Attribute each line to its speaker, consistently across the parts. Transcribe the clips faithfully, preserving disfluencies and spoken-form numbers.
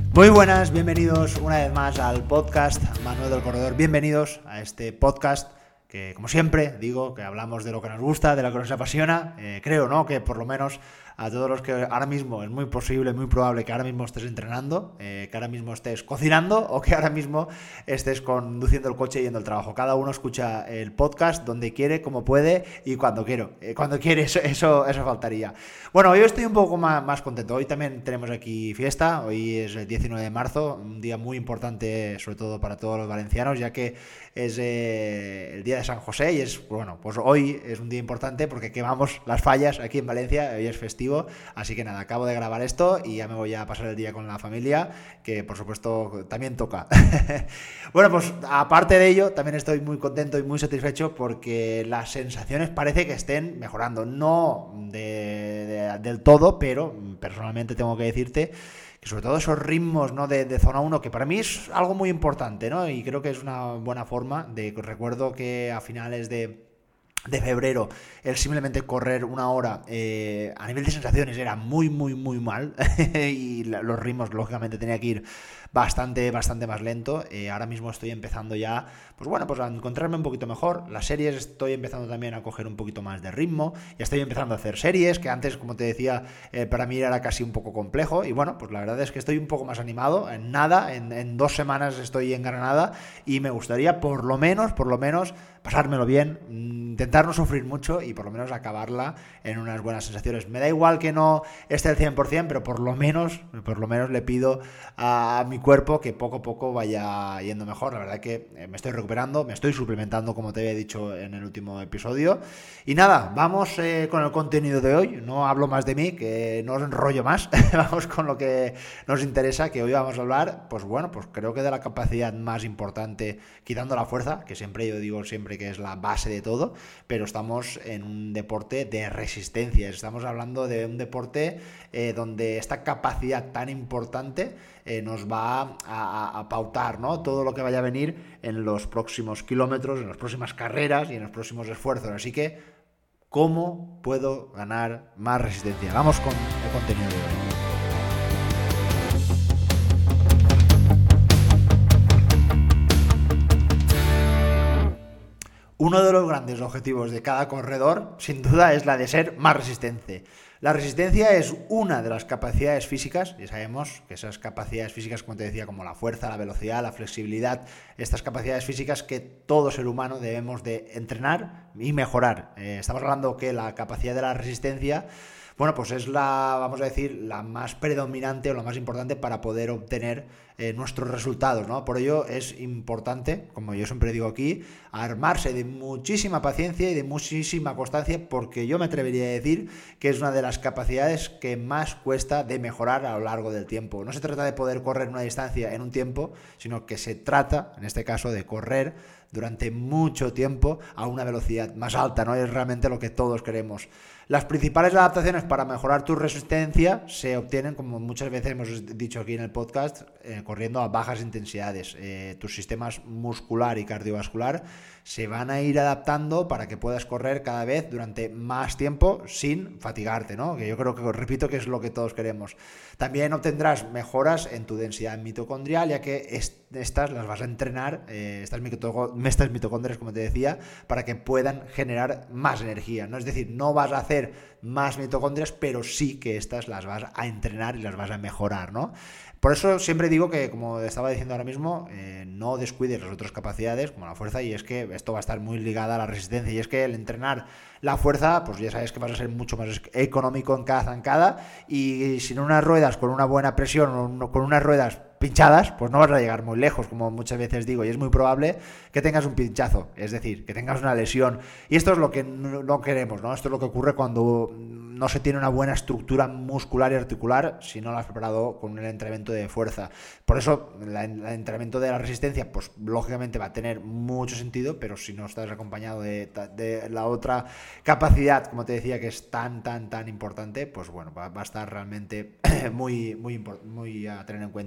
Speaker 1: Muy buenas, bienvenidos una vez más al podcast Manuel del Corredor. Bienvenidos a este podcast que, como siempre, digo que hablamos de lo que nos gusta, de lo que nos apasiona. Eh, creo, ¿no?, que por lo menos a todos los que ahora mismo es muy posible, muy probable que ahora mismo estés entrenando, eh, que ahora mismo estés cocinando o que ahora mismo estés conduciendo el coche y yendo al trabajo. Cada uno escucha el podcast donde quiere, como puede y cuando quiero. Eh, cuando quiere, eso, eso, eso faltaría. Bueno, hoy estoy un poco más, más contento. Hoy también tenemos aquí fiesta. Hoy es el diecinueve de marzo, un día muy importante, sobre todo para todos los valencianos, ya que es eh, el día de San José y es, bueno, pues hoy es un día importante porque quemamos las fallas aquí en Valencia. Hoy es festivo. Así que nada, acabo de grabar esto y ya me voy a pasar el día con la familia, que por supuesto también toca. Bueno, pues aparte de ello, también estoy muy contento y muy satisfecho porque las sensaciones parece que estén mejorando. No de, de, del todo, pero personalmente tengo que decirte que sobre todo esos ritmos, ¿no?, de, de zona uno, que para mí es algo muy importante, ¿no? Y creo que es una buena forma de... Recuerdo que a finales de... de febrero, el simplemente correr una hora eh, a nivel de sensaciones era muy, muy, muy mal y los ritmos, lógicamente, tenía que ir bastante, bastante más lento. Eh, ahora mismo estoy empezando ya, pues bueno, pues a encontrarme un poquito mejor. Las series estoy empezando también a coger un poquito más de ritmo. Ya estoy empezando a hacer series, que antes, como te decía, eh, para mí era casi un poco complejo. Y bueno, pues la verdad es que estoy un poco más animado. En nada, en, en dos semanas estoy en Granada y me gustaría por lo menos, por lo menos, pasármelo bien, intentar no sufrir mucho y por lo menos acabarla en unas buenas sensaciones. Me da igual que no esté al cien por ciento, pero por lo menos, por lo menos le pido a mi cuerpo que poco a poco vaya yendo mejor. La verdad que me estoy recuperando, me estoy suplementando, como te había dicho en el último episodio. Y nada, vamos eh, con el contenido de hoy. No hablo más de mí, que no os enrollo más. Vamos con lo que nos interesa, que hoy vamos a hablar, pues bueno, pues creo que de la capacidad más importante, quitando la fuerza, que siempre yo digo siempre que es la base de todo, pero estamos en un deporte de resistencia. Estamos hablando de un deporte eh, donde esta capacidad tan importante eh, nos va a, a, a pautar, ¿no?, todo lo que vaya a venir en los próximos kilómetros, en las próximas carreras y en los próximos esfuerzos. Así que, ¿cómo puedo ganar más resistencia? Vamos con el contenido de hoy. Uno de los grandes objetivos de cada corredor, sin duda, es la de ser más resistente. La resistencia es una de las capacidades físicas, y sabemos que esas capacidades físicas, como te decía, como la fuerza, la velocidad, la flexibilidad, estas capacidades físicas que todo ser humano debemos de entrenar y mejorar. Eh, estamos hablando que la capacidad de la resistencia, bueno, pues es la, vamos a decir, la más predominante o la más importante para poder obtener eh, nuestros resultados, ¿no? Por ello es importante, como yo siempre digo aquí, armarse de muchísima paciencia y de muchísima constancia, porque yo me atrevería a decir que es una de las capacidades que más cuesta de mejorar a lo largo del tiempo. No se trata de poder correr una distancia en un tiempo, sino que se trata, en este caso, de correr durante mucho tiempo a una velocidad más alta, ¿no? Es realmente lo que todos queremos. Las principales adaptaciones para mejorar tu resistencia se obtienen, como muchas veces hemos dicho aquí en el podcast, eh, corriendo a bajas intensidades. Eh, tus sistemas muscular y cardiovascular se van a ir adaptando para que puedas correr cada vez durante más tiempo sin fatigarte, ¿no? Que yo creo que, repito, que es lo que todos queremos. También obtendrás mejoras en tu densidad mitocondrial, ya que est- estas las vas a entrenar, eh, estas, mito- estas mitocondrias, como te decía, para que puedan generar más energía, ¿no? Es decir, no vas a hacer más mitocondrias, pero sí que estas las vas a entrenar y las vas a mejorar, ¿no? Por eso siempre digo que, como estaba diciendo ahora mismo, eh, no descuides las otras capacidades, como la fuerza, y es que esto va a estar muy ligada a la resistencia, y es que el entrenar la fuerza, pues ya sabes que vas a ser mucho más económico en cada zancada, y sin unas ruedas con una buena presión, con unas ruedas pinchadas, pues no vas a llegar muy lejos, como muchas veces digo, y es muy probable que tengas un pinchazo, es decir, que tengas una lesión, y esto es lo que no queremos, ¿no? Esto es lo que ocurre cuando no se tiene una buena estructura muscular y articular si no lo has preparado con un entrenamiento de fuerza. Por eso el entrenamiento de la resistencia, pues lógicamente va a tener mucho sentido, pero si no estás acompañado de, de la otra capacidad, como te decía, que es tan, tan, tan importante, pues bueno, va, va a estar realmente muy, muy, muy a tener en cuenta.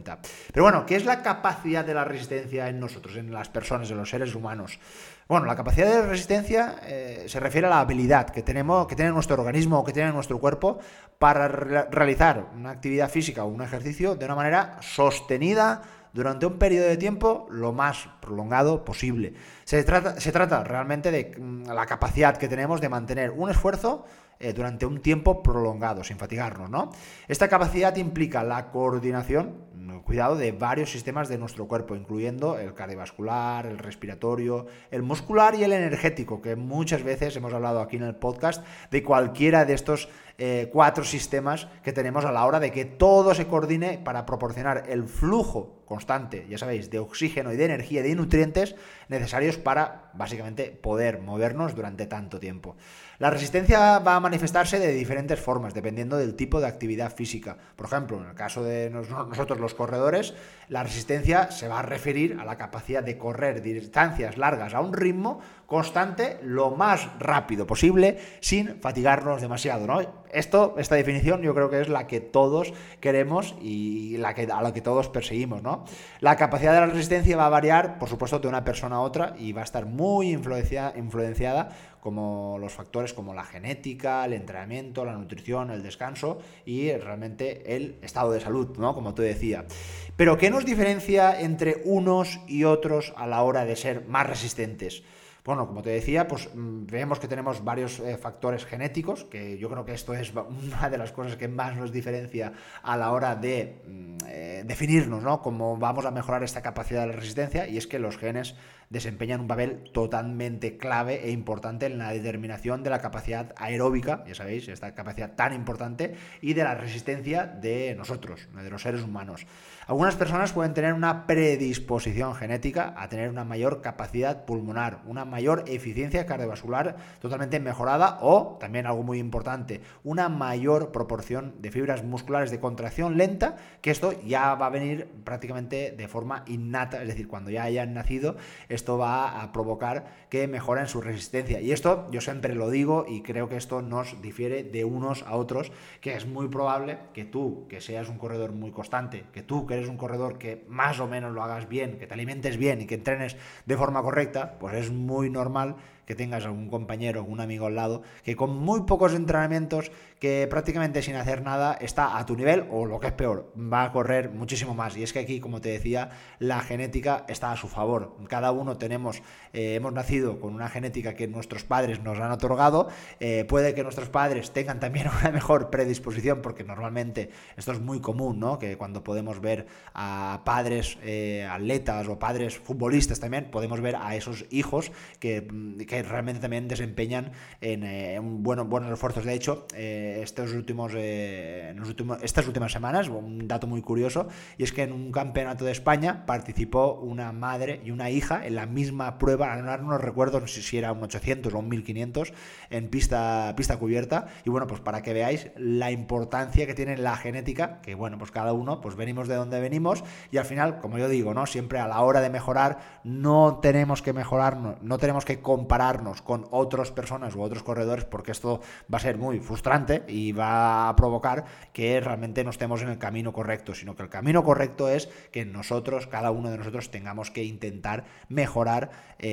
Speaker 1: Pero bueno, ¿qué es la capacidad de la resistencia en nosotros, en las personas, en los seres humanos? Bueno, la capacidad de resistencia eh, se refiere a la habilidad que tenemos, que tiene nuestro organismo o que tiene nuestro cuerpo para re- realizar una actividad física o un ejercicio de una manera sostenida durante un periodo de tiempo lo más prolongado posible. Se trata, se trata realmente de mm, la capacidad que tenemos de mantener un esfuerzo eh, durante un tiempo prolongado, sin fatigarnos, ¿no? Esta capacidad implica la coordinación, cuidado, de varios sistemas de nuestro cuerpo, incluyendo el cardiovascular, el respiratorio, el muscular y el energético, que muchas veces hemos hablado aquí en el podcast de cualquiera de estos eh, cuatro sistemas que tenemos a la hora de que todo se coordine para proporcionar el flujo constante, ya sabéis, de oxígeno y de energía y de nutrientes necesarios para, básicamente, poder movernos durante tanto tiempo. La resistencia va a manifestarse de diferentes formas, dependiendo del tipo de actividad física. Por ejemplo, en el caso de nosotros los corredores, la resistencia se va a referir a la capacidad de correr distancias largas a un ritmo constante lo más rápido posible sin fatigarnos demasiado, ¿no? Esto, esta definición yo creo que es la que todos queremos y la que, a la que todos perseguimos, ¿no? La capacidad de la resistencia va a variar, por supuesto, de una persona a otra y va a estar muy influencia, influenciada como los factores como la genética, el entrenamiento, la nutrición, el descanso y realmente el estado de salud, ¿no? Como tú decías. Pero ¿qué nos diferencia entre unos y otros a la hora de ser más resistentes? Bueno, como te decía, pues vemos que tenemos varios eh, factores genéticos, que yo creo que esto es una de las cosas que más nos diferencia a la hora de eh, definirnos, ¿no? Cómo vamos a mejorar esta capacidad de la resistencia, y es que los genes desempeñan un papel totalmente clave e importante en la determinación de la capacidad aeróbica, ya sabéis, esta capacidad tan importante, y de la resistencia de nosotros, de los seres humanos. Algunas personas pueden tener una predisposición genética a tener una mayor capacidad pulmonar, una mayor eficiencia cardiovascular totalmente mejorada o, también algo muy importante, una mayor proporción de fibras musculares de contracción lenta, que esto ya va a venir prácticamente de forma innata, es decir, cuando ya hayan nacido, esto va a provocar que mejoren su resistencia. Y esto yo siempre lo digo y creo que esto nos difiere de unos a otros, que es muy probable que tú, que seas un corredor muy constante, que tú, que eres un corredor que más o menos lo hagas bien, que te alimentes bien y que entrenes de forma correcta, pues es muy normal que tengas algún compañero, algún amigo al lado, que con muy pocos entrenamientos, que prácticamente sin hacer nada, está a tu nivel, o lo que es peor, va a correr muchísimo más. Y es que aquí, como te decía, la genética está a su favor. Cada uno tenemos, eh, hemos nacido con una genética que nuestros padres nos han otorgado. Eh, puede que nuestros padres tengan también una mejor predisposición, porque normalmente esto es muy común, ¿no? Que cuando podemos ver a padres eh, atletas o padres futbolistas también, podemos ver a esos hijos que, que realmente también desempeñan en, eh, un bueno, buenos esfuerzos. De hecho, eh, estos últimos, eh, en los últimos, estas últimas semanas, un dato muy curioso, y es que en un campeonato de España participó una madre y una hija en la misma prueba, no, no recuerdo si, si era un ochocientos o un mil quinientos en pista, pista cubierta, y bueno, pues para que veáis la importancia que tiene la genética, que bueno, pues cada uno, pues venimos de donde venimos, y al final, como yo digo, ¿no? Siempre a la hora de mejorar, no tenemos que mejorarnos, no tenemos que compararnos con otras personas u otros corredores, porque esto va a ser muy frustrante y va a provocar que realmente no estemos en el camino correcto, sino que el camino correcto es que nosotros, cada uno de nosotros, tengamos que intentar mejorar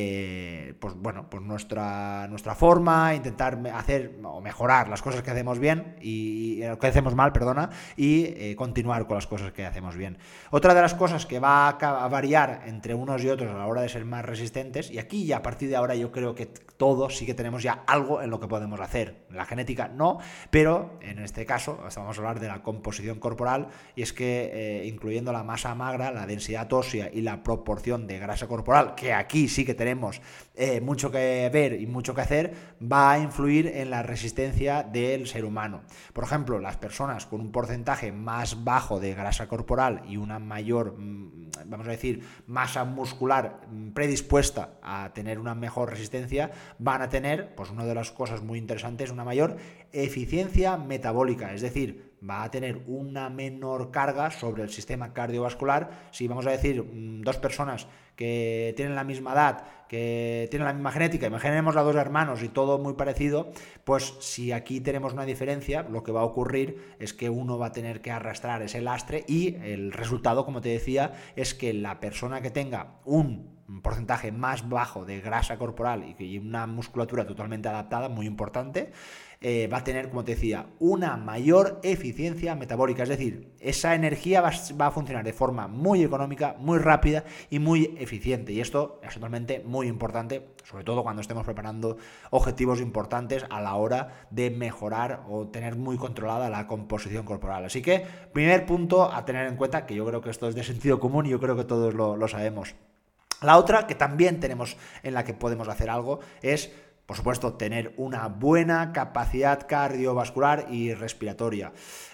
Speaker 1: eh, pues bueno, pues nuestra, nuestra forma, intentar hacer o mejorar las cosas que hacemos bien y, y que hacemos mal, perdona, y eh, continuar con las cosas que hacemos bien. Otra de las cosas que va a variar entre unos y otros a la hora de ser más resistentes, y aquí ya a partir de ahora yo creo que todos sí que tenemos ya algo en lo que podemos hacer. La genética no, pero en este caso vamos a hablar de la composición corporal, y es que eh, incluyendo la masa magra, la densidad ósea y la proporción de grasa corporal, que aquí sí que tenemos eh, mucho que ver y mucho que hacer, va a influir en la resistencia del ser humano. Por ejemplo, las personas con un porcentaje más bajo de grasa corporal y una mayor, vamos a decir, masa muscular predispuesta a tener una mejor resistencia, van a tener, pues una de las cosas muy interesantes, una mayor eficiencia metabólica, es decir, va a tener una menor carga sobre el sistema cardiovascular. Si vamos a decir dos personas que tienen la misma edad, que tienen la misma genética, imaginemos a dos hermanos y todo muy parecido, pues si aquí tenemos una diferencia, lo que va a ocurrir es que uno va a tener que arrastrar ese lastre y el resultado, como te decía, es que la persona que tenga un porcentaje más bajo de grasa corporal y una musculatura totalmente adaptada, muy importante, eh, va a tener, como te decía, una mayor eficiencia metabólica, es decir, esa energía va, va a funcionar de forma muy económica, muy rápida y muy eficiente, y esto es totalmente muy importante, sobre todo cuando estemos preparando objetivos importantes a la hora de mejorar o tener muy controlada la composición corporal. Así que, primer punto a tener en cuenta, que yo creo que esto es de sentido común y yo creo que todos lo, lo sabemos. La otra que también tenemos en la que podemos hacer algo es, por supuesto, tener una buena capacidad cardiovascular y respiratoria.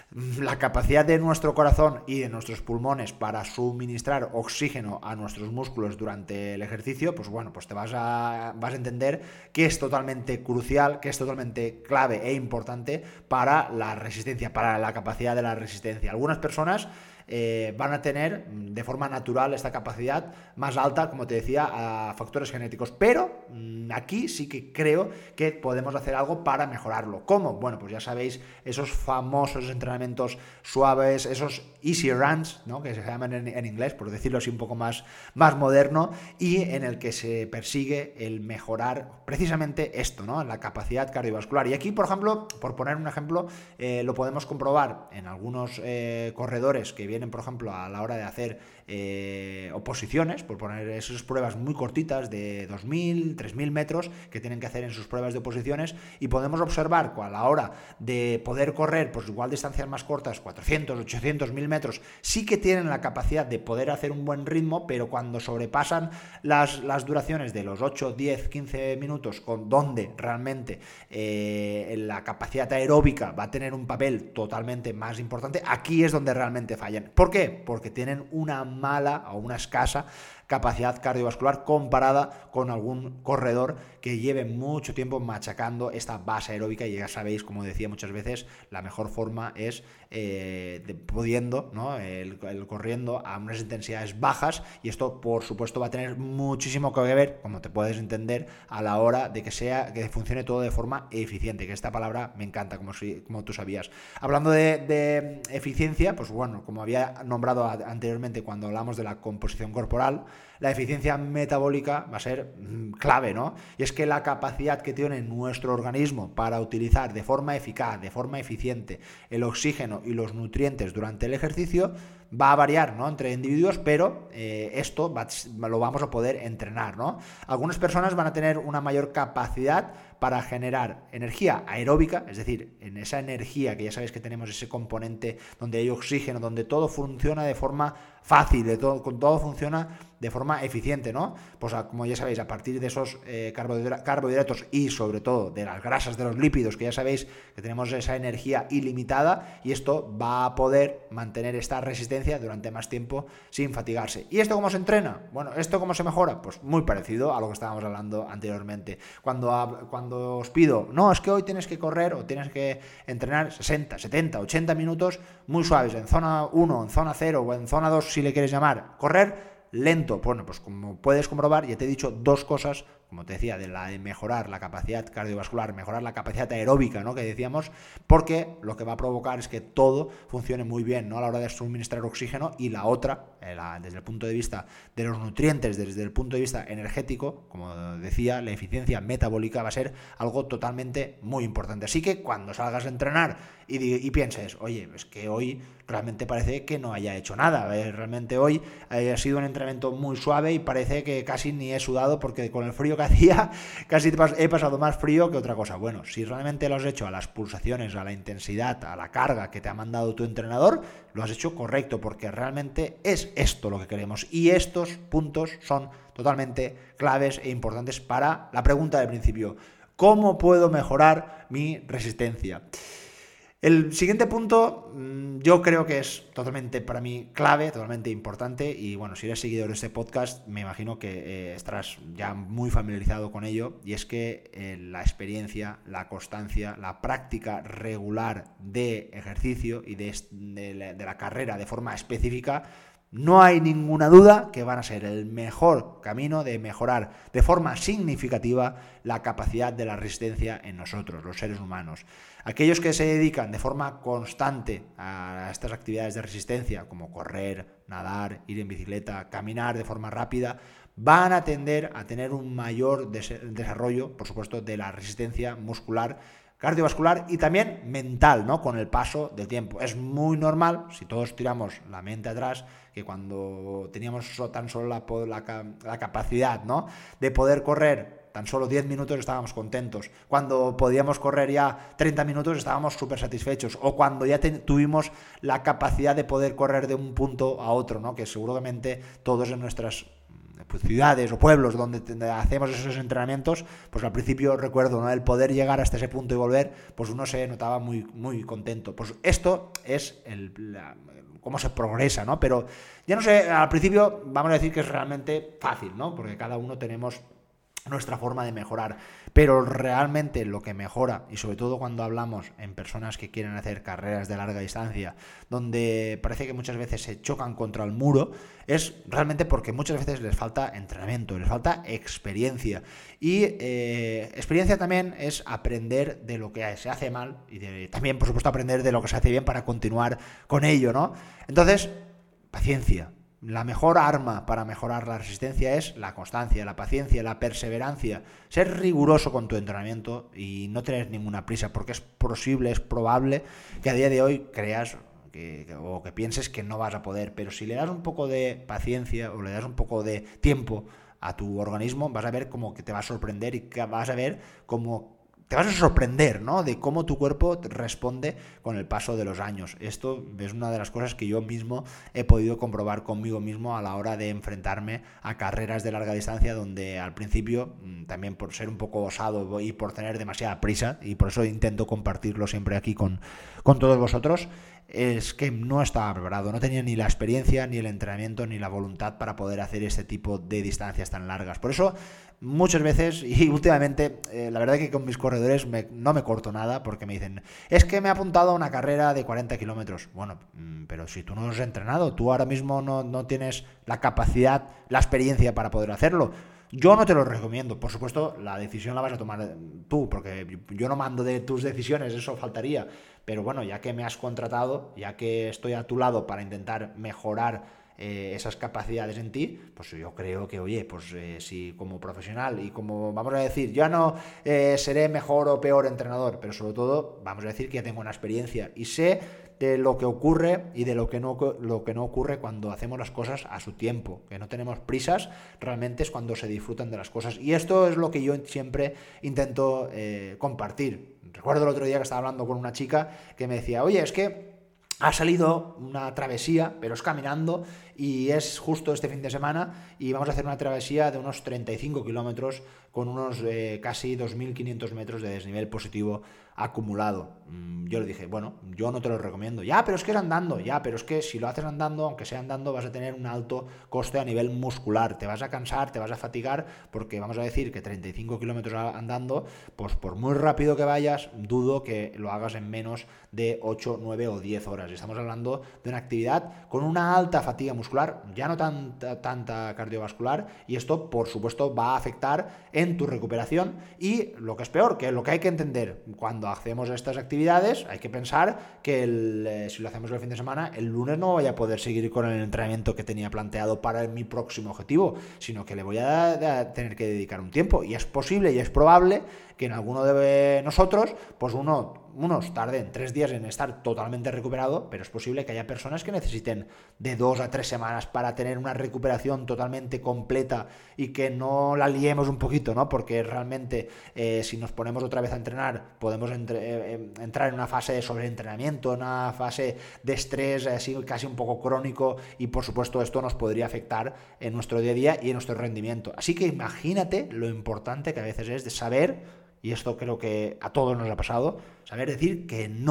Speaker 1: La capacidad de nuestro corazón y de nuestros pulmones para suministrar oxígeno a nuestros músculos durante el ejercicio, pues bueno, pues te vas a, vas a entender que es totalmente crucial, que es totalmente clave e importante para la resistencia, para la capacidad de la resistencia. Algunas personas Eh, van a tener de forma natural esta capacidad más alta, como te decía, a factores genéticos, pero mmm, aquí sí que creo que podemos hacer algo para mejorarlo. ¿Cómo? Bueno, pues ya sabéis, esos famosos entrenamientos suaves, esos easy runs, ¿no?, que se llaman en, en inglés, por decirlo así un poco más, más moderno, y en el que se persigue el mejorar precisamente esto, ¿no?, la capacidad cardiovascular. Y aquí, por ejemplo, por poner un ejemplo, eh, lo podemos comprobar en algunos eh, corredores que vienen vienen, por ejemplo, a la hora de hacer eh, oposiciones, por poner esas pruebas muy cortitas de dos mil, tres mil metros que tienen que hacer en sus pruebas de oposiciones, y podemos observar que a la hora de poder correr, pues igual distancias más cortas, cuatrocientos, ochocientos, mil metros, sí que tienen la capacidad de poder hacer un buen ritmo, pero cuando sobrepasan las, las duraciones de los ocho, diez, quince minutos, con donde realmente eh, la capacidad aeróbica va a tener un papel totalmente más importante, aquí es donde realmente fallan. ¿Por qué? Porque tienen una mala o una escasa capacidad cardiovascular comparada con algún corredor que lleve mucho tiempo machacando esta base aeróbica, y ya sabéis, como decía muchas veces, la mejor forma es eh, de, pudiendo, ¿no?, el, el corriendo a unas intensidades bajas, y esto por supuesto va a tener muchísimo que ver, como te puedes entender, a la hora de que sea que funcione todo de forma eficiente, que esta palabra me encanta, como, si, como tú sabías. Hablando de, de eficiencia, pues bueno, como había nombrado anteriormente cuando hablamos de la composición corporal, la eficiencia metabólica va a ser clave, ¿no? Y es que la capacidad que tiene nuestro organismo para utilizar de forma eficaz, de forma eficiente, el oxígeno y los nutrientes durante el ejercicio va a variar, ¿no?, entre individuos, pero eh, esto va, lo vamos a poder entrenar, ¿no? Algunas personas van a tener una mayor capacidad para generar energía aeróbica, es decir, en esa energía que ya sabéis que tenemos ese componente donde hay oxígeno, donde todo funciona de forma fácil, de todo, todo funciona de forma eficiente, ¿no? Pues a, como ya sabéis, a partir de esos eh, carbohidratos y sobre todo de las grasas, de los lípidos, que ya sabéis que tenemos esa energía ilimitada, y esto va a poder mantener esta resistencia durante más tiempo sin fatigarse. ¿Y esto cómo se entrena? Bueno, ¿esto cómo se mejora? Pues muy parecido a lo que estábamos hablando anteriormente. Cuando, cuando os pido, no, es que hoy tienes que correr o tienes que entrenar sesenta, setenta, ochenta minutos muy suaves, en zona uno, en zona cero o en zona dos, si le quieres llamar, correr lento. Bueno, pues como puedes comprobar, ya te he dicho dos cosas, como te decía, de la de mejorar la capacidad cardiovascular, mejorar la capacidad aeróbica, ¿no?, que decíamos, porque lo que va a provocar es que todo funcione muy bien, ¿no?, a la hora de suministrar oxígeno, y la otra, eh, la, desde el punto de vista de los nutrientes, desde el punto de vista energético, como decía, la eficiencia metabólica va a ser algo totalmente muy importante. Así que cuando salgas a entrenar y, y pienses, oye, es que hoy realmente parece que no haya hecho nada, eh, realmente hoy ha sido un entrenamiento muy suave y parece que casi ni he sudado porque con el frío que hacía casi he pasado más frío que otra cosa. Bueno, si realmente lo has hecho a las pulsaciones, a la intensidad, a la carga que te ha mandado tu entrenador, lo has hecho correcto, porque realmente es esto lo que queremos, y estos puntos son totalmente claves e importantes para la pregunta del principio: ¿cómo puedo mejorar mi resistencia? El siguiente punto yo creo que es totalmente para mí clave, totalmente importante y bueno, si eres seguidor de este podcast me imagino que eh, estarás ya muy familiarizado con ello y es que eh, la experiencia, la constancia, la práctica regular de ejercicio y de, de, la, de la carrera de forma específica no hay ninguna duda que van a ser el mejor camino de mejorar de forma significativa la capacidad de la resistencia en nosotros, los seres humanos. Aquellos que se dedican de forma constante a estas actividades de resistencia, como correr, nadar, ir en bicicleta, caminar de forma rápida, van a tender a tener un mayor desarrollo, por supuesto, de la resistencia muscular, cardiovascular y también mental, ¿no? Con el paso del tiempo. Es muy normal, si todos tiramos la mente atrás, que cuando teníamos tan solo la, la, la capacidad, ¿no?, de poder correr tan solo diez minutos estábamos contentos. Cuando podíamos correr ya treinta minutos estábamos súper satisfechos. O cuando ya te, tuvimos la capacidad de poder correr de un punto a otro, ¿no? Que seguramente todos en nuestras pues, ciudades o pueblos donde hacemos esos entrenamientos, pues al principio recuerdo, ¿no?, el poder llegar hasta ese punto y volver, pues uno se notaba muy, muy contento. Pues esto es el, la, cómo se progresa, ¿no? Pero ya no sé, al principio vamos a decir que es realmente fácil, ¿no? Porque cada uno tenemos nuestra forma de mejorar, pero realmente lo que mejora, y sobre todo cuando hablamos en personas que quieren hacer carreras de larga distancia, donde parece que muchas veces se chocan contra el muro, es realmente porque muchas veces les falta entrenamiento, les falta experiencia, y eh, experiencia también es aprender de lo que se hace mal, y de, también por supuesto aprender de lo que se hace bien para continuar con ello, ¿no? Entonces, paciencia. La mejor arma para mejorar la resistencia es la constancia, la paciencia, la perseverancia, ser riguroso con tu entrenamiento y no tener ninguna prisa, porque es posible, es probable que a día de hoy creas que, o que pienses que no vas a poder, pero si le das un poco de paciencia o le das un poco de tiempo a tu organismo, vas a ver cómo que te va a sorprender y que vas a ver cómo te vas a sorprender, ¿no?, de cómo tu cuerpo responde con el paso de los años. Esto es una de las cosas que yo mismo he podido comprobar conmigo mismo a la hora de enfrentarme a carreras de larga distancia donde al principio, también por ser un poco osado y por tener demasiada prisa, y por eso intento compartirlo siempre aquí con, con todos vosotros, es que no estaba preparado, no tenía ni la experiencia, ni el entrenamiento, ni la voluntad para poder hacer este tipo de distancias tan largas. Por eso, muchas veces, y últimamente, eh, la verdad que con mis corredores me, no me corto nada, porque me dicen, es que me he apuntado a una carrera de cuarenta kilómetros. Bueno, pero si tú no has entrenado, tú ahora mismo no, no tienes la capacidad, la experiencia para poder hacerlo. Yo no te lo recomiendo, por supuesto la decisión la vas a tomar tú, porque yo no mando de tus decisiones, eso faltaría, pero bueno, ya que me has contratado, ya que estoy a tu lado para intentar mejorar eh, esas capacidades en ti, pues yo creo que, oye, pues eh, si como profesional y como, vamos a decir, ya no eh, seré mejor o peor entrenador, pero sobre todo, vamos a decir que ya tengo una experiencia y sé de lo que ocurre y de lo que no lo que no ocurre cuando hacemos las cosas a su tiempo, que no tenemos prisas, realmente es cuando se disfrutan de las cosas, y esto es lo que yo siempre intento eh, compartir. Recuerdo el otro día que estaba hablando con una chica que me decía, oye, es que ha salido una travesía, pero es caminando, y es justo este fin de semana, y vamos a hacer una travesía de unos treinta y cinco kilómetros con unos eh, casi dos mil quinientos metros de desnivel positivo acumulado. Yo le dije, bueno, yo no te lo recomiendo. Ya, pero es que es andando. Ya, pero es que si lo haces andando, aunque sea andando, vas a tener un alto coste a nivel muscular. Te vas a cansar, te vas a fatigar, porque vamos a decir que treinta y cinco kilómetros andando, pues por muy rápido que vayas, dudo que lo hagas en menos de ocho, nueve o diez horas. Estamos hablando de una actividad con una alta fatiga muscular, ya no tanta, tanta cardiovascular, y esto, por supuesto, va a afectar en tu recuperación. Y lo que es peor, que lo que hay que entender cuando hacemos estas actividades, hay que pensar que el, eh, si lo hacemos el fin de semana, el lunes no voy a poder seguir con el entrenamiento que tenía planteado para mi próximo objetivo, sino que le voy a, a tener que dedicar un tiempo, y es posible y es probable que en alguno de nosotros, pues uno, unos tarden tres días en estar totalmente recuperado, pero es posible que haya personas que necesiten de dos a tres semanas para tener una recuperación totalmente completa y que no la liemos un poquito, ¿no? Porque realmente eh, si nos ponemos otra vez a entrenar, podemos entre, eh, entrar en una fase de sobreentrenamiento, en una fase de estrés así casi un poco crónico, y por supuesto esto nos podría afectar en nuestro día a día y en nuestro rendimiento. Así que imagínate lo importante que a veces es de saber, y esto creo que a todos nos ha pasado, saber decir que no.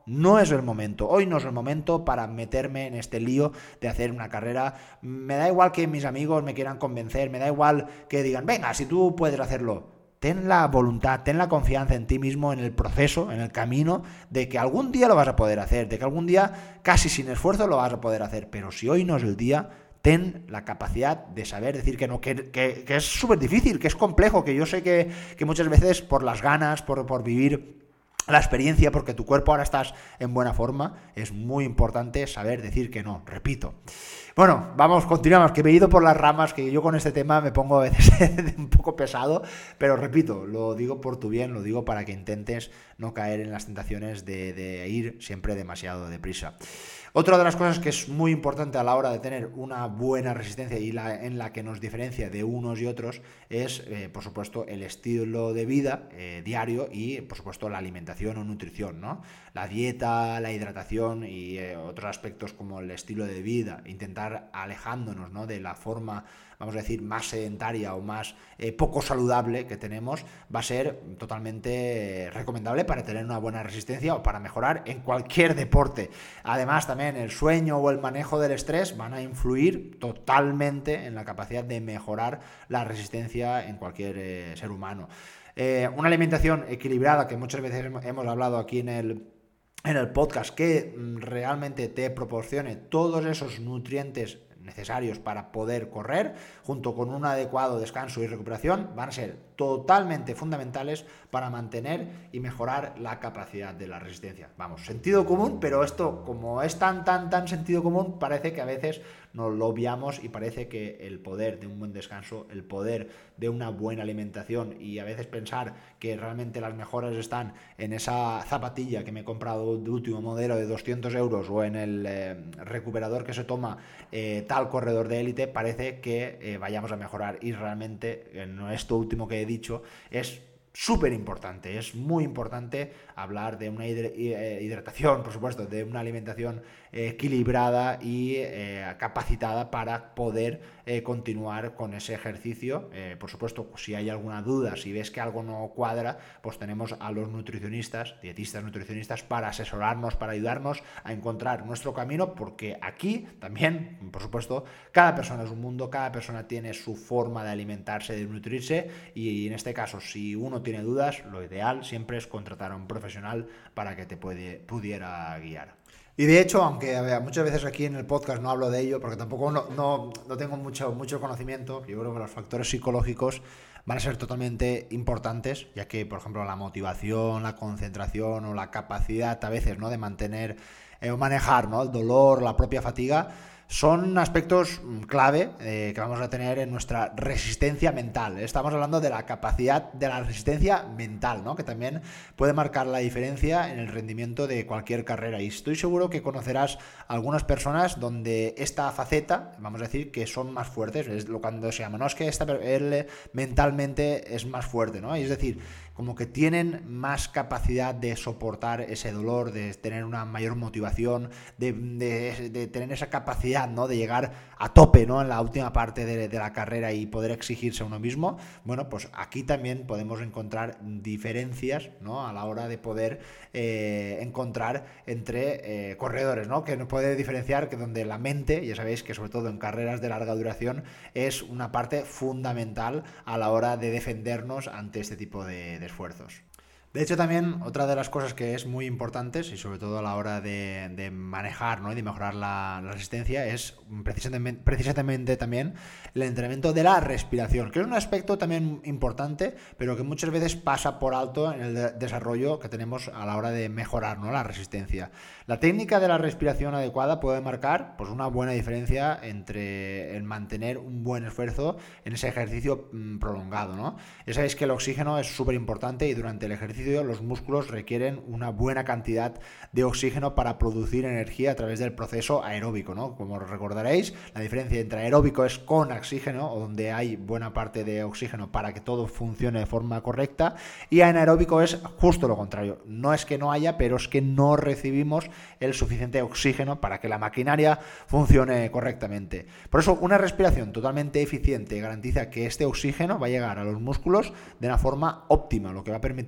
Speaker 1: no es el momento. Hoy no es el momento para meterme en este lío de hacer una carrera. Me da igual que mis amigos me quieran convencer, me da igual que digan, venga, si tú puedes hacerlo. Ten la voluntad, ten la confianza en ti mismo, en el proceso, en el camino, de que algún día lo vas a poder hacer, de que algún día, casi sin esfuerzo, lo vas a poder hacer. Pero si hoy no es el día, ten la capacidad de saber decir que no, que, que, que es súper difícil, que es complejo, que yo sé que, que muchas veces por las ganas, por, por vivir la experiencia, porque tu cuerpo ahora estás en buena forma, es muy importante saber decir que no, repito. Bueno, vamos, continuamos, que me he ido por las ramas, que yo con este tema me pongo a veces un poco pesado, pero repito, lo digo por tu bien, lo digo para que intentes no caer en las tentaciones de, de ir siempre demasiado deprisa. Otra de las cosas que es muy importante a la hora de tener una buena resistencia y la, en la que nos diferencia de unos y otros es, eh, por supuesto, el estilo de vida eh, diario y, por supuesto, la alimentación o nutrición, ¿no? La dieta, la hidratación y eh, otros aspectos como el estilo de vida, intentar alejándonos, ¿no?, de la forma, vamos a decir, más sedentaria o más eh, poco saludable que tenemos, va a ser totalmente recomendable para tener una buena resistencia o para mejorar en cualquier deporte. Además, también el sueño o el manejo del estrés van a influir totalmente en la capacidad de mejorar la resistencia en cualquier eh, ser humano. Eh, una alimentación equilibrada, que muchas veces hemos hablado aquí en el en el podcast, que realmente te proporcione todos esos nutrientes necesarios para poder correr, junto con un adecuado descanso y recuperación, van a ser totalmente fundamentales para mantener y mejorar la capacidad de la resistencia. Vamos, sentido común, pero esto, como es tan, tan, tan sentido común, parece que a veces nos lo obviamos y parece que el poder de un buen descanso, el poder de una buena alimentación y a veces pensar que realmente las mejoras están en esa zapatilla que me he comprado de último modelo de doscientos euros o en el eh, recuperador que se toma eh, tal corredor de élite, parece que eh, vayamos a mejorar, y realmente en esto último que he dicho es súper importante, es muy importante hablar de una hidratación, por supuesto, de una alimentación equilibrada y eh, capacitada para poder eh, continuar con ese ejercicio. Eh, por supuesto, si hay alguna duda, si ves que algo no cuadra, pues tenemos a los nutricionistas, dietistas nutricionistas, para asesorarnos, para ayudarnos a encontrar nuestro camino, porque aquí también, por supuesto, cada persona es un mundo, cada persona tiene su forma de alimentarse, de nutrirse, y en este caso, si uno tiene dudas, lo ideal siempre es contratar a un profesional para que te puede, pudiera guiar. Y de hecho, aunque a ver, muchas veces aquí en el podcast no hablo de ello, porque tampoco no, no, no tengo mucho, mucho conocimiento, yo creo que los factores psicológicos van a ser totalmente importantes, ya que, por ejemplo, la motivación, la concentración o la capacidad a veces, ¿no?, de mantener eh, o manejar, ¿no?, el dolor, la propia fatiga, son aspectos clave eh, que vamos a tener en nuestra resistencia mental. Estamos hablando de la capacidad de la resistencia mental, ¿no?, que también puede marcar la diferencia en el rendimiento de cualquier carrera. Y estoy seguro que conocerás algunas personas donde esta faceta, vamos a decir, que son más fuertes. Es lo cuando se llama, no es que esta, él mentalmente es más fuerte, ¿no? Y es decir, como que tienen más capacidad de soportar ese dolor, de tener una mayor motivación, de, de, de tener esa capacidad, ¿no?, de llegar a tope, ¿no?, en la última parte de, de la carrera y poder exigirse a uno mismo. Bueno, pues aquí también podemos encontrar diferencias, ¿no?, a la hora de poder eh, encontrar entre eh, corredores, ¿no?, que nos puede diferenciar, que donde la mente, ya sabéis que sobre todo en carreras de larga duración, es una parte fundamental a la hora de defendernos ante este tipo de, de esfuerzos. De hecho, también otra de las cosas que es muy importantes, y sobre todo a la hora de, de manejar, ¿no?, y de mejorar la, la resistencia, es precisamente, precisamente también el entrenamiento de la respiración, que es un aspecto también importante, pero que muchas veces pasa por alto en el de- desarrollo que tenemos a la hora de mejorar, ¿no?, la resistencia. La técnica de la respiración adecuada puede marcar, pues, una buena diferencia entre el mantener un buen esfuerzo en ese ejercicio mmm, prolongado, ¿no? Ya sabéis que el oxígeno es súper importante y durante el ejercicio los músculos requieren una buena cantidad de oxígeno para producir energía a través del proceso aeróbico, ¿no? Como recordaréis, la diferencia entre aeróbico es con oxígeno, o donde hay buena parte de oxígeno para que todo funcione de forma correcta, y anaeróbico es justo lo contrario. No es que no haya, pero es que no recibimos el suficiente oxígeno para que la maquinaria funcione correctamente. Por eso, una respiración totalmente eficiente garantiza que este oxígeno va a llegar a los músculos de una forma óptima, lo que va a permitir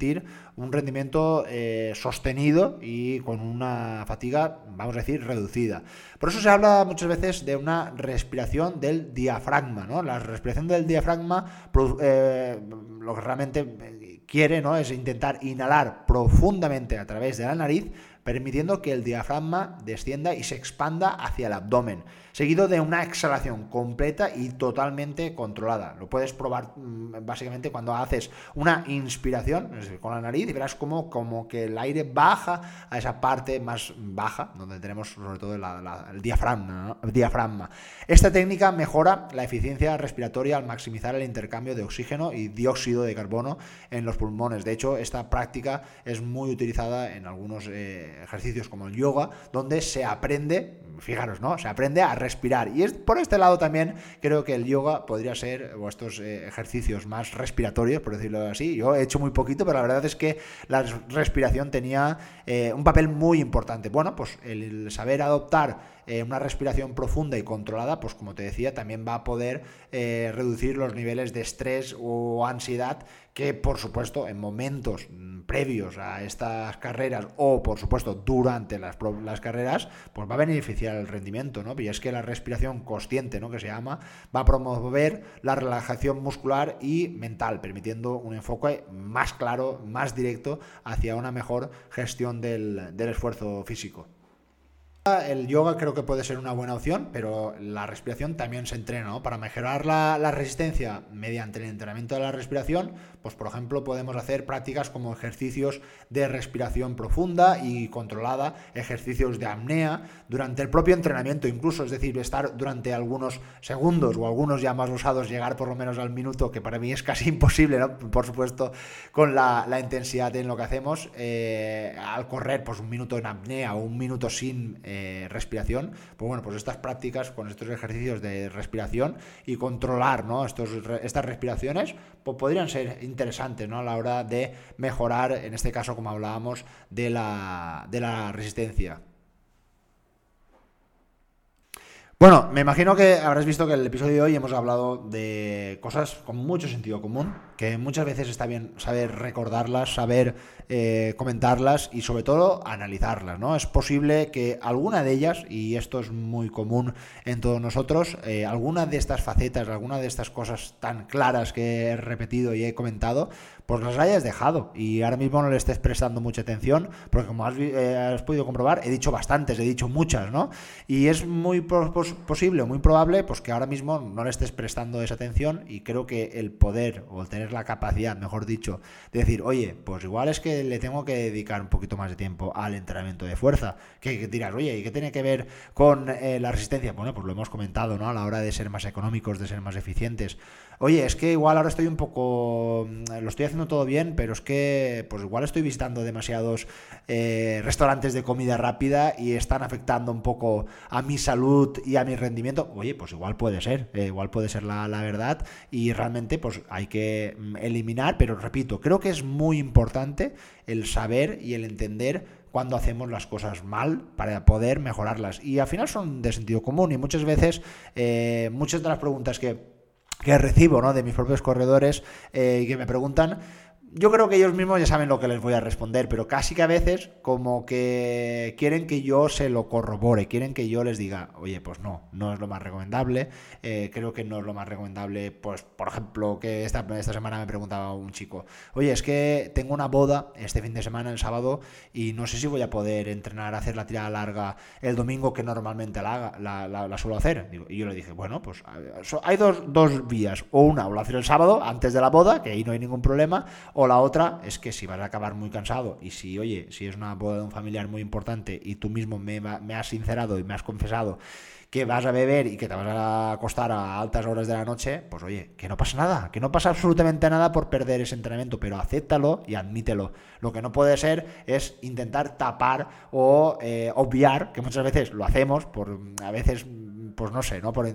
Speaker 1: un rendimiento eh, sostenido y con una fatiga, vamos a decir, reducida. Por eso se habla muchas veces de una respiración del diafragma, ¿no? La respiración del diafragma eh, lo que realmente quiere, ¿no?, es intentar inhalar profundamente a través de la nariz, permitiendo que el diafragma descienda y se expanda hacia el abdomen, seguido de una exhalación completa y totalmente controlada. Lo puedes probar básicamente cuando haces una inspiración, es decir, con la nariz, y verás como, como que el aire baja a esa parte más baja, donde tenemos sobre todo la, la, el diafragma, ¿no? el diafragma. Esta técnica mejora la eficiencia respiratoria al maximizar el intercambio de oxígeno y dióxido de carbono en los pulmones. De hecho, esta práctica es muy utilizada en algunos eh, ejercicios como el yoga, donde se aprende, fijaros, ¿no? Se aprende a respirar. Y es por este lado también creo que el yoga podría ser, o estos eh, ejercicios más respiratorios, por decirlo así. Yo he hecho muy poquito, pero la verdad es que la respiración tenía eh, un papel muy importante. Bueno, pues el saber adoptar eh, una respiración profunda y controlada, pues como te decía, también va a poder eh, reducir los niveles de estrés o ansiedad que, por supuesto, en momentos previos a estas carreras o, por supuesto, durante las, las carreras, pues va a beneficiar el rendimiento, ¿no? Y es que la respiración consciente, ¿no?, que se llama, va a promover la relajación muscular y mental, permitiendo un enfoque más claro, más directo hacia una mejor gestión del, del esfuerzo físico. El yoga creo que puede ser una buena opción, pero la respiración también se entrena, ¿no? Para mejorar la, la resistencia mediante el entrenamiento de la respiración, pues por ejemplo podemos hacer prácticas como ejercicios de respiración profunda y controlada, ejercicios de apnea durante el propio entrenamiento incluso, es decir, estar durante algunos segundos o algunos ya más usados, llegar por lo menos al minuto, que para mí es casi imposible, ¿no? Por supuesto, con la, la intensidad en lo que hacemos, eh, al correr pues un minuto en apnea o un minuto sin eh, Eh, respiración, pues bueno, pues estas prácticas con estos ejercicios de respiración y controlar, ¿no?, estos, estas respiraciones, pues podrían ser interesantes, ¿no?, a la hora de mejorar, en este caso, como hablábamos, de la, de la resistencia. Bueno, me imagino que habrás visto que en el episodio de hoy hemos hablado de cosas con mucho sentido común, que muchas veces está bien saber recordarlas, saber eh, comentarlas y sobre todo analizarlas, ¿no? Es posible que alguna de ellas, y esto es muy común en todos nosotros, eh, alguna de estas facetas, alguna de estas cosas tan claras que he repetido y he comentado, pues las hayas dejado y ahora mismo no le estés prestando mucha atención, porque como has, eh, has podido comprobar, he dicho bastantes, he dicho muchas, ¿no? Y es muy pos- posible o muy probable pues que ahora mismo no le estés prestando esa atención, y creo que el poder, o el tener la capacidad, mejor dicho, de decir, oye, pues igual es que le tengo que dedicar un poquito más de tiempo al entrenamiento de fuerza, que, que dirás, oye, ¿y qué tiene que ver con eh, la resistencia? Bueno, pues lo hemos comentado, ¿no?, a la hora de ser más económicos, de ser más eficientes. Oye, es que igual ahora estoy un poco, lo estoy haciendo todo bien, pero es que pues igual estoy visitando demasiados eh, restaurantes de comida rápida y están afectando un poco a mi salud y a mi rendimiento. Oye, pues igual puede ser, eh, igual puede ser la, la verdad, y realmente pues hay que eliminar, pero repito, creo que es muy importante el saber y el entender cuando hacemos las cosas mal para poder mejorarlas. Y al final son de sentido común, y muchas veces, eh, muchas de las preguntas que que recibo, ¿no?, de mis propios corredores eh, y que me preguntan, yo creo que ellos mismos ya saben lo que les voy a responder, pero casi que a veces como que quieren que yo se lo corrobore, quieren que yo les diga, oye, pues no, no es lo más recomendable, eh, creo que no es lo más recomendable, pues por ejemplo, que esta, esta semana me preguntaba un chico, oye, es que tengo una boda este fin de semana, el sábado, y no sé si voy a poder entrenar, hacer la tirada larga el domingo que normalmente la, haga, la, la, la suelo hacer. Y yo le dije, bueno, pues hay dos, dos vías, o una, o lo haces el sábado antes de la boda, que ahí no hay ningún problema, o la otra es que si vas a acabar muy cansado, y si, oye, si es una boda de un familiar muy importante y tú mismo me, me has sincerado y me has confesado que vas a beber y que te vas a acostar a altas horas de la noche, pues oye, que no pasa nada, que no pasa absolutamente nada por perder ese entrenamiento, pero acéptalo y admítelo. Lo que no puede ser es intentar tapar o eh, obviar, que muchas veces lo hacemos por a veces pues no sé, ¿no? Por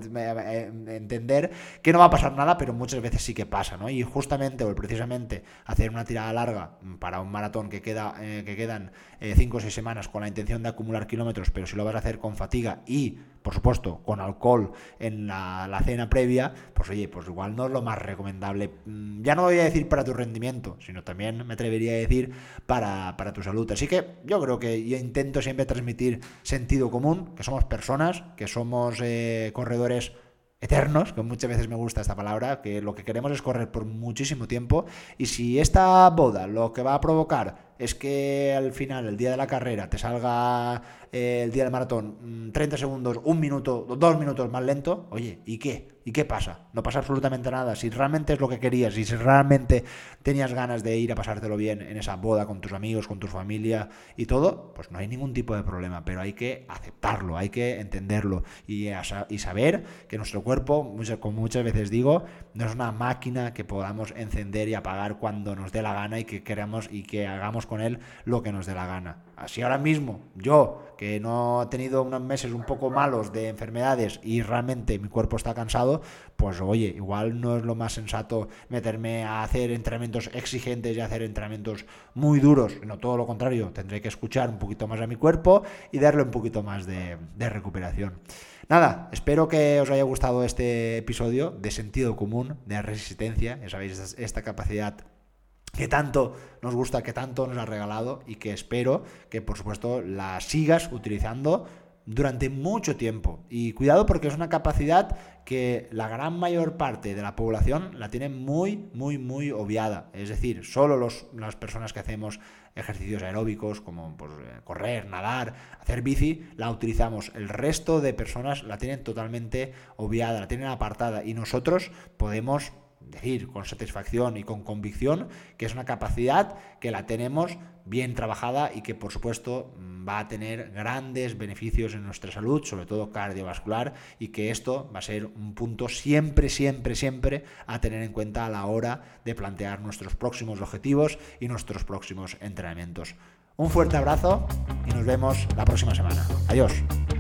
Speaker 1: entender que no va a pasar nada, pero muchas veces sí que pasa, ¿no? Y justamente o precisamente hacer una tirada larga para un maratón que queda eh, que quedan cinco o seis semanas con la intención de acumular kilómetros, pero si lo vas a hacer con fatiga y, por supuesto, con alcohol en la, la cena previa, pues oye, pues igual no es lo más recomendable. Ya no voy a decir para tu rendimiento, sino también me atrevería a decir para, para tu salud. Así que yo creo que yo intento siempre transmitir sentido común, que somos personas, que somos eh, corredores eternos, que muchas veces me gusta esta palabra, que lo que queremos es correr por muchísimo tiempo, y si esta boda lo que va a provocar es que al final, el día de la carrera, te salga eh, el día del maratón treinta segundos, un minuto, dos minutos más lento, oye, ¿y qué? ¿Y qué pasa? No pasa absolutamente nada. Si realmente es lo que querías y si realmente tenías ganas de ir a pasártelo bien en esa boda con tus amigos, con tu familia y todo, pues no hay ningún tipo de problema, pero hay que aceptarlo, hay que entenderlo y, y saber que nuestro cuerpo, muchas, como muchas veces digo, no es una máquina que podamos encender y apagar cuando nos dé la gana y que queramos y que hagamos con él lo que nos dé la gana. Así ahora mismo, yo, que no he tenido unos meses un poco malos de enfermedades y realmente mi cuerpo está cansado, pues oye, igual no es lo más sensato meterme a hacer entrenamientos exigentes y hacer entrenamientos muy duros, no, todo lo contrario, tendré que escuchar un poquito más a mi cuerpo y darle un poquito más de, de recuperación. Nada, espero que os haya gustado este episodio de sentido común, de resistencia, ya sabéis, esta capacidad que tanto nos gusta, que tanto nos ha regalado y que espero que, por supuesto, la sigas utilizando durante mucho tiempo. Y cuidado, porque es una capacidad que la gran mayor parte de la población la tiene muy, muy, muy obviada. Es decir, solo los, las personas que hacemos ejercicios aeróbicos como pues, correr, nadar, hacer bici, la utilizamos. El resto de personas la tienen totalmente obviada, la tienen apartada, y nosotros podemos decir con satisfacción y con convicción que es una capacidad que la tenemos bien trabajada y que, por supuesto, va a tener grandes beneficios en nuestra salud, sobre todo cardiovascular, y que esto va a ser un punto siempre, siempre, siempre a tener en cuenta a la hora de plantear nuestros próximos objetivos y nuestros próximos entrenamientos. Un fuerte abrazo y nos vemos la próxima semana. Adiós.